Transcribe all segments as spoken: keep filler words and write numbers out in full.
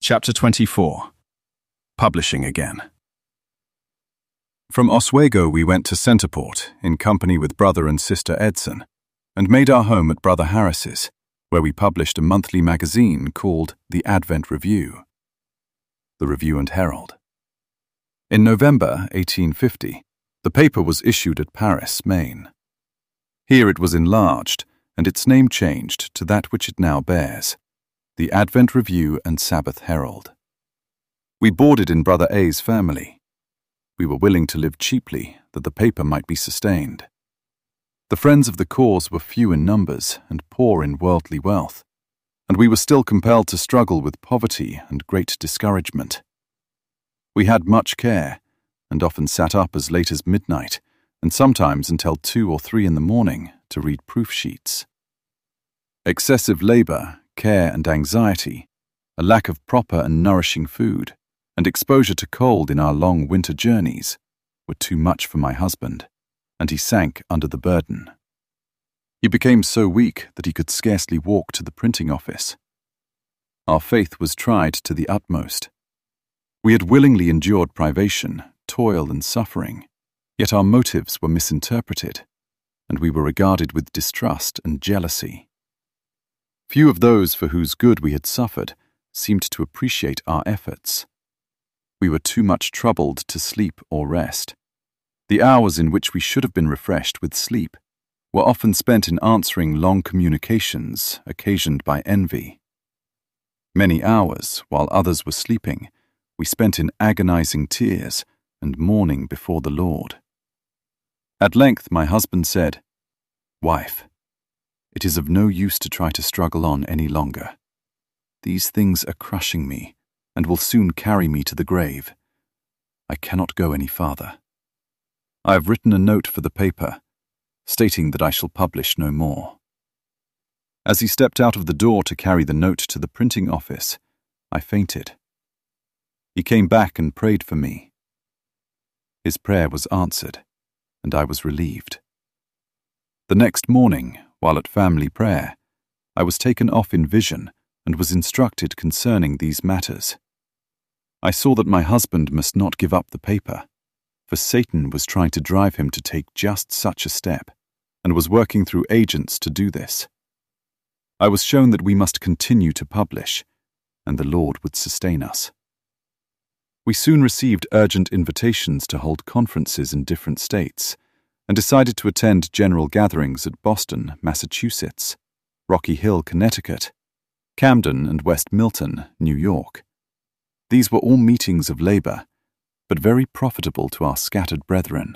Chapter twenty-four. Publishing Again. From Oswego we went to Centerport in company with brother and sister Edson, and made our home at Brother Harris's, where we published a monthly magazine called The Advent Review. The Review and Herald. In November eighteen fifty, the paper was issued at Paris, Maine. Here it was enlarged, and its name changed to that which it now bears, The Advent Review and Sabbath Herald. We boarded in Brother A's family. We were willing to live cheaply that the paper might be sustained. The friends of the cause were few in numbers and poor in worldly wealth, and we were still compelled to struggle with poverty and great discouragement. We had much care, and often sat up as late as midnight, and sometimes until two or three in the morning to read proof sheets. Excessive labor, care and anxiety, a lack of proper and nourishing food, and exposure to cold in our long winter journeys were too much for my husband, and he sank under the burden. He became so weak that he could scarcely walk to the printing office. Our faith was tried to the utmost. We had willingly endured privation, toil and suffering, yet our motives were misinterpreted, and we were regarded with distrust and jealousy. Few of those for whose good we had suffered seemed to appreciate our efforts. We were too much troubled to sleep or rest. The hours in which we should have been refreshed with sleep were often spent in answering long communications occasioned by envy. Many hours, while others were sleeping, we spent in agonizing tears and mourning before the Lord. At length my husband said, "Wife, it is of no use to try to struggle on any longer. These things are crushing me and will soon carry me to the grave. I cannot go any farther. I have written a note for the paper, stating that I shall publish no more." As he stepped out of the door to carry the note to the printing office, I fainted. He came back and prayed for me. His prayer was answered, and I was relieved. The next morning, while at family prayer, I was taken off in vision and was instructed concerning these matters. I saw that my husband must not give up the paper, for Satan was trying to drive him to take just such a step, and was working through agents to do this. I was shown that we must continue to publish, and the Lord would sustain us. We soon received urgent invitations to hold conferences in different states, and decided to attend general gatherings at Boston, Massachusetts, Rocky Hill, Connecticut, Camden and West Milton, New York. These were all meetings of labor, but very profitable to our scattered brethren.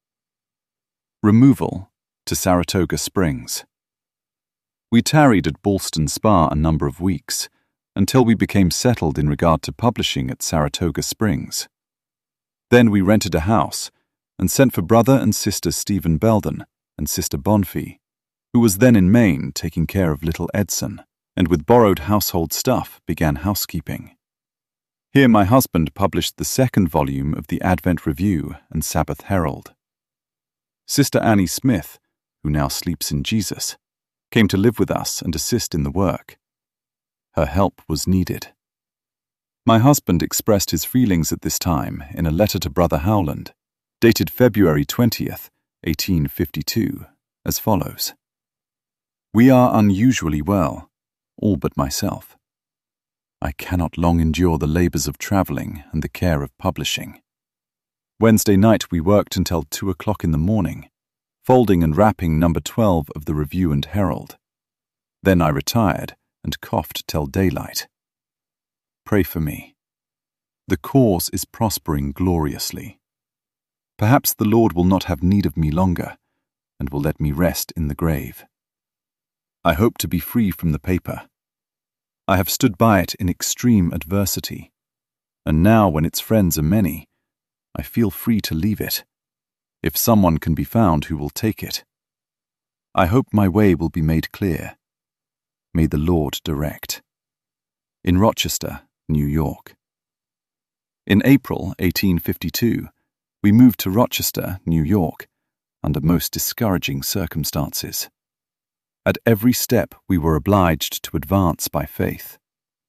Removal to Saratoga Springs. We tarried at Ballston Spa a number of weeks, until we became settled in regard to publishing at Saratoga Springs. Then we rented a house and sent for brother and sister Stephen Belden and sister Bonfie, who was then in Maine taking care of little Edson, and with borrowed household stuff began housekeeping. Here my husband published the second volume of the Advent Review and Sabbath Herald. Sister Annie Smith, who now sleeps in Jesus, came to live with us and assist in the work. Her help was needed. My husband expressed his feelings at this time in a letter to Brother Howland, dated February twentieth, eighteen fifty-two, as follows. "We are unusually well, all but myself. I cannot long endure the labors of traveling and the care of publishing. Wednesday night we worked until two o'clock in the morning, folding and wrapping number twelve of the Review and Herald. Then I retired and coughed till daylight. Pray for me. The cause is prospering gloriously. Perhaps the Lord will not have need of me longer, and will let me rest in the grave. I hope to be free from the paper. I have stood by it in extreme adversity, and now when its friends are many, I feel free to leave it, if someone can be found who will take it. I hope my way will be made clear. May the Lord direct." In Rochester, New York. In April eighteen fifty-two, we moved to Rochester, New York, under most discouraging circumstances. At every step we were obliged to advance by faith.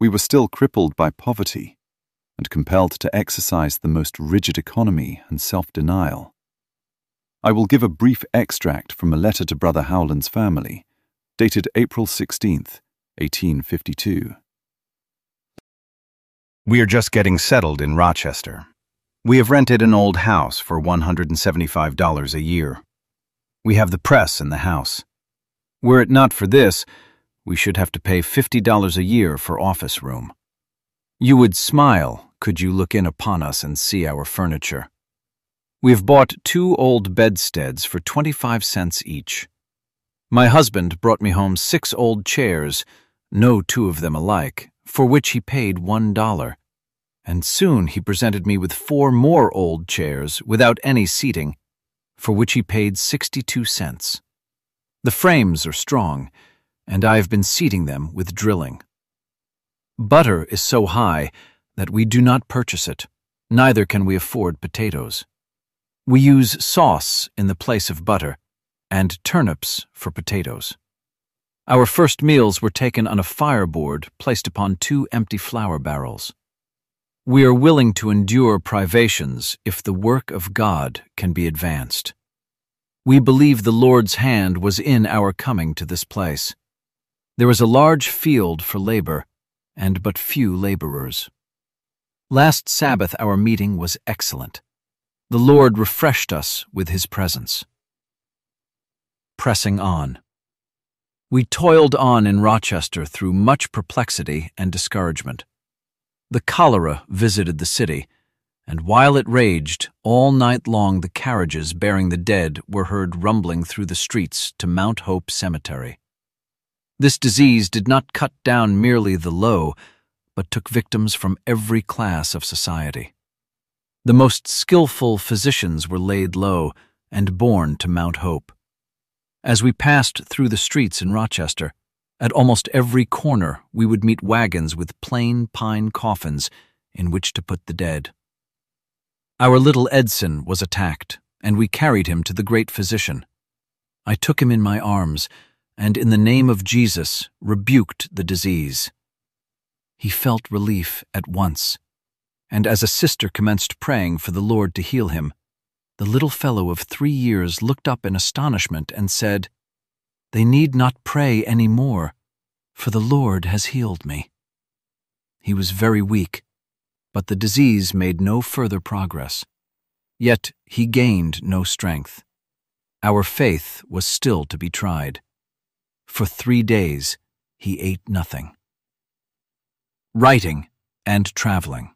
we were still crippled by poverty and compelled to exercise the most rigid economy and self-denial. I will give a brief extract from a letter to Brother Howland's family, dated April sixteenth, eighteen fifty-two. We are just getting settled in Rochester. We have rented an old house for one hundred seventy-five dollars a year. We have the press in the house. Were it not for this, we should have to pay fifty dollars a year for office room. You would smile could you look in upon us and see our furniture. We have bought two old bedsteads for twenty-five cents each. My husband brought me home six old chairs, no two of them alike, for which he paid one dollar. And soon he presented me with four more old chairs without any seating, for which he paid sixty-two cents. The frames are strong, and I have been seating them with drilling. Butter is so high that we do not purchase it, neither can we afford potatoes. We use sauce in the place of butter, and turnips for potatoes. Our first meals were taken on a fireboard placed upon two empty flour barrels. We are willing to endure privations if the work of God can be advanced. We believe the Lord's hand was in our coming to this place. There is a large field for labor, and but few laborers. Last Sabbath our meeting was excellent. The Lord refreshed us with His presence. Pressing on. We toiled on in Rochester through much perplexity and discouragement. The cholera visited the city, and while it raged, all night long the carriages bearing the dead were heard rumbling through the streets to Mount Hope Cemetery. This disease did not cut down merely the low, but took victims from every class of society. The most skillful physicians were laid low and borne to Mount Hope. As we passed through the streets in Rochester, at almost every corner we would meet wagons with plain pine coffins in which to put the dead. Our little Edson was attacked, and we carried him to the great physician. I took him in my arms, and in the name of Jesus rebuked the disease. He felt relief at once, and as a sister commenced praying for the Lord to heal him, the little fellow of three years looked up in astonishment and said, "They need not pray any more, for the Lord has healed me." He was very weak, but the disease made no further progress. Yet he gained no strength. Our faith was still to be tried. For three days he ate nothing. Writing and traveling.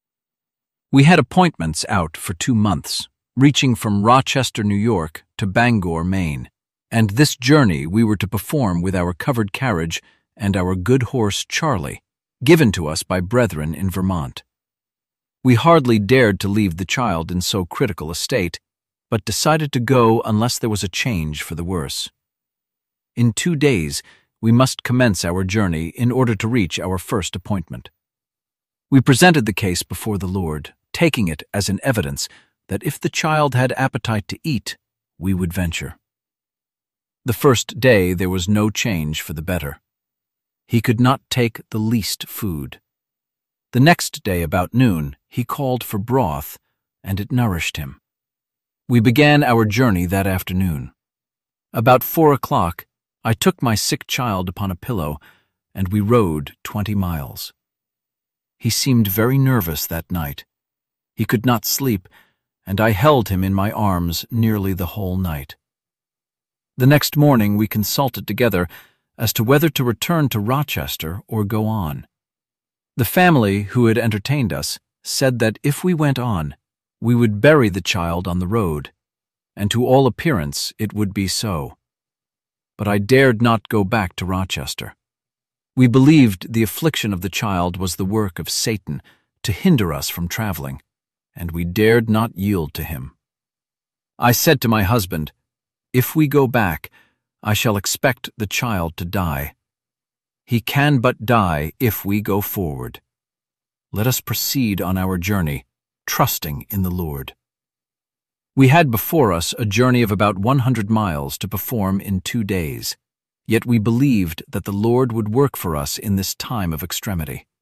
We had appointments out for two months, reaching from Rochester, New York, to Bangor, Maine, and this journey we were to perform with our covered carriage and our good horse Charlie, given to us by brethren in Vermont. We hardly dared to leave the child in so critical a state, but decided to go unless there was a change for the worse. In two days, we must commence our journey in order to reach our first appointment. We presented the case before the Lord, taking it as an evidence that if the child had appetite to eat, we would venture. The first day there was no change for the better. He could not take the least food. The next day about noon, he called for broth, and it nourished him. We began our journey that afternoon. About four o'clock, I took my sick child upon a pillow, and we rode twenty miles. He seemed very nervous that night. He could not sleep, and I held him in my arms nearly the whole night. The next morning we consulted together as to whether to return to Rochester or go on. The family who had entertained us said that if we went on, we would bury the child on the road, and to all appearance it would be so. But I dared not go back to Rochester. We believed the affliction of the child was the work of Satan to hinder us from traveling, and we dared not yield to him. I said to my husband, "If we go back, I shall expect the child to die. He can but die if we go forward. Let us proceed on our journey, trusting in the Lord." We had before us a journey of about one hundred miles to perform in two days, yet we believed that the Lord would work for us in this time of extremity.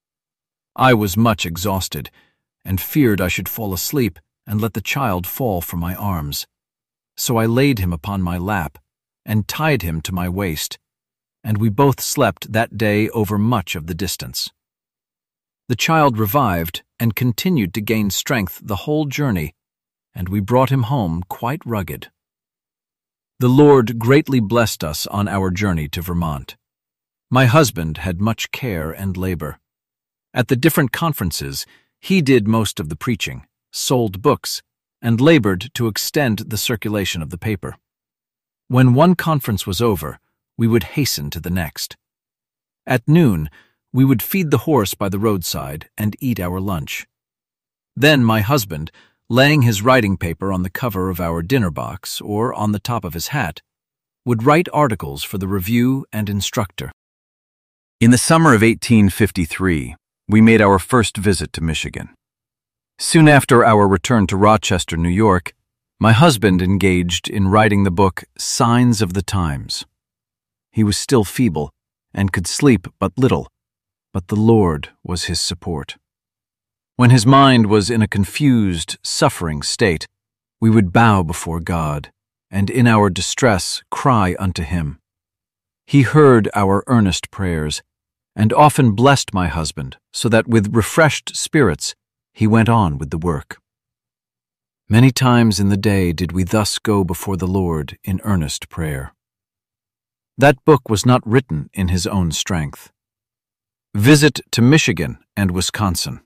I was much exhausted, and feared I should fall asleep and let the child fall from my arms. So I laid him upon my lap and tied him to my waist, and we both slept that day over much of the distance. The child revived and continued to gain strength the whole journey, and we brought him home quite rugged. The Lord greatly blessed us on our journey to Vermont. My husband had much care and labor. At the different conferences, he did most of the preaching, sold books, and labored to extend the circulation of the paper. When one conference was over, we would hasten to the next. At noon, we would feed the horse by the roadside and eat our lunch. Then my husband, laying his writing paper on the cover of our dinner box or on the top of his hat, would write articles for the Review and Instructor. In the summer of eighteen fifty-three, we made our first visit to Michigan. Soon after our return to Rochester, New York, my husband engaged in writing the book Signs of the Times. He was still feeble and could sleep but little, but the Lord was his support. When his mind was in a confused, suffering state, we would bow before God and in our distress cry unto him. He heard our earnest prayers and often blessed my husband so that with refreshed spirits he went on with the work. Many times in the day did we thus go before the Lord in earnest prayer. That book was not written in his own strength. Visit to Michigan and Wisconsin.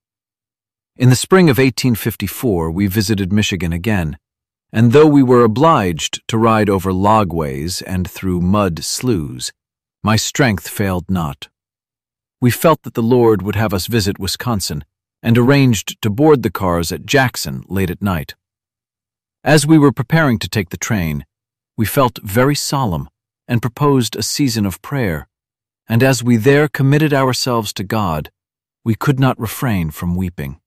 In the spring of eighteen fifty-four, we visited Michigan again, and though we were obliged to ride over logways and through mud sloughs, my strength failed not. We felt that the Lord would have us visit Wisconsin and arranged to board the cars at Jackson late at night. As we were preparing to take the train, we felt very solemn and proposed a season of prayer, and as we there committed ourselves to God, we could not refrain from weeping.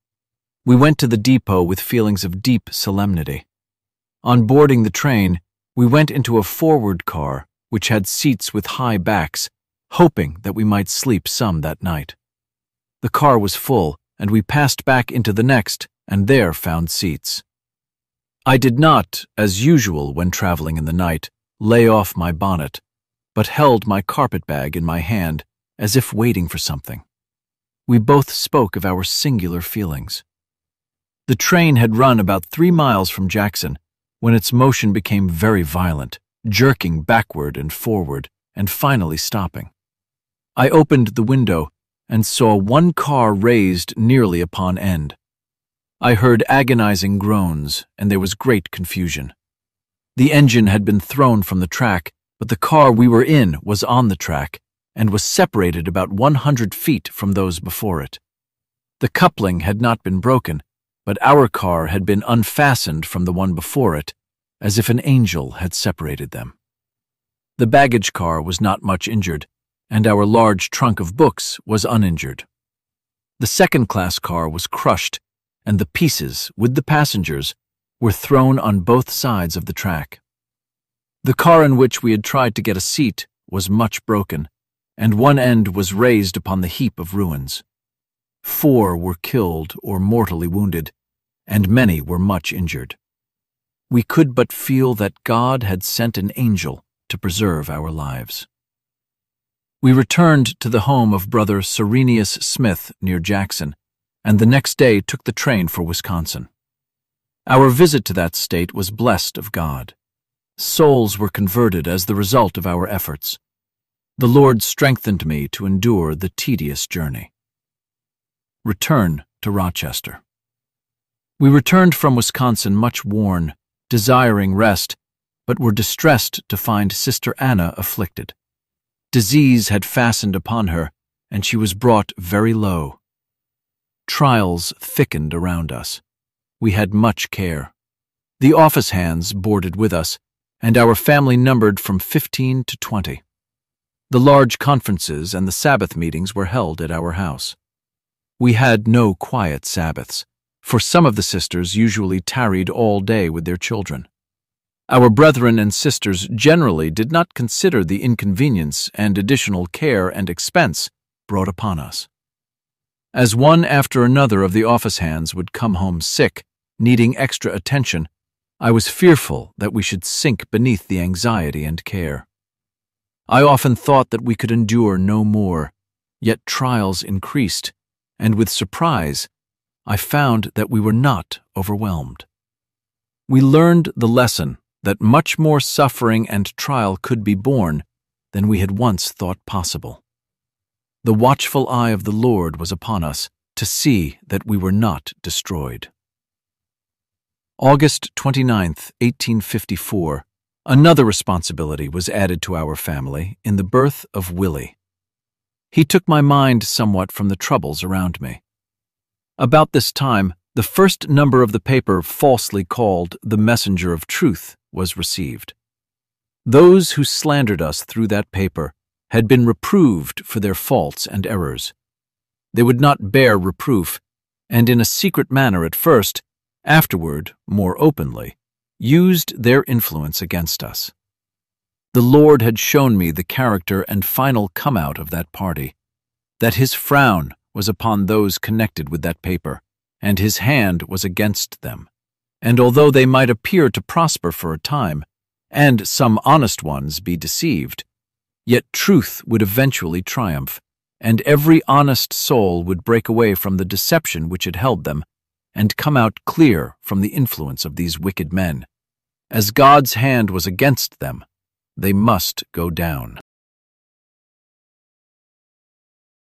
We went to the depot with feelings of deep solemnity. On boarding the train, we went into a forward car which had seats with high backs, hoping that we might sleep some that night. The car was full, and we passed back into the next, and there found seats. I did not, as usual when traveling in the night, lay off my bonnet, but held my carpet-bag in my hand as if waiting for something. We both spoke of our singular feelings. The train had run about three miles from Jackson when its motion became very violent, jerking backward and forward, and finally stopping. I opened the window and saw one car raised nearly upon end. I heard agonizing groans, and there was great confusion. The engine had been thrown from the track, but the car we were in was on the track and was separated about one hundred feet from those before it. The coupling had not been broken, but our car had been unfastened from the one before it, as if an angel had separated them. The baggage car was not much injured, and our large trunk of books was uninjured. The second-class car was crushed, and the pieces, with the passengers, were thrown on both sides of the track. The car in which we had tried to get a seat was much broken, and one end was raised upon the heap of ruins. Four were killed or mortally wounded, and many were much injured. We could but feel that God had sent an angel to preserve our lives. We returned to the home of Brother Serenius Smith near Jackson, and the next day took the train for Wisconsin. Our visit to that state was blessed of God. Souls were converted as the result of our efforts. The Lord strengthened me to endure the tedious journey. Return to Rochester. We returned from Wisconsin much worn, desiring rest, but were distressed to find Sister Anna afflicted. Disease had fastened upon her, and she was brought very low. Trials thickened around us. We had much care. The office hands boarded with us, and our family numbered from fifteen to twenty. The large conferences and the Sabbath meetings were held at our house. We had no quiet Sabbaths, for some of the sisters usually tarried all day with their children. Our brethren and sisters generally did not consider the inconvenience and additional care and expense brought upon us. As one after another of the office hands would come home sick, needing extra attention, I was fearful that we should sink beneath the anxiety and care. I often thought that we could endure no more, yet trials increased, and with surprise, I found that we were not overwhelmed. We learned the lesson that much more suffering and trial could be borne than we had once thought possible. The watchful eye of the Lord was upon us to see that we were not destroyed. August twenty-ninth, eighteen fifty-four, another responsibility was added to our family in the birth of Willie. He took my mind somewhat from the troubles around me. About this time, the first number of the paper falsely called The Messenger of Truth was received. Those who slandered us through that paper had been reproved for their faults and errors. They would not bear reproof, and in a secret manner at first, afterward, more openly, used their influence against us. The Lord had shown me the character and final come-out of that party, that his frown was upon those connected with that paper, and his hand was against them. And although they might appear to prosper for a time, and some honest ones be deceived, yet truth would eventually triumph, and every honest soul would break away from the deception which had held them, and come out clear from the influence of these wicked men. As God's hand was against them, they must go down.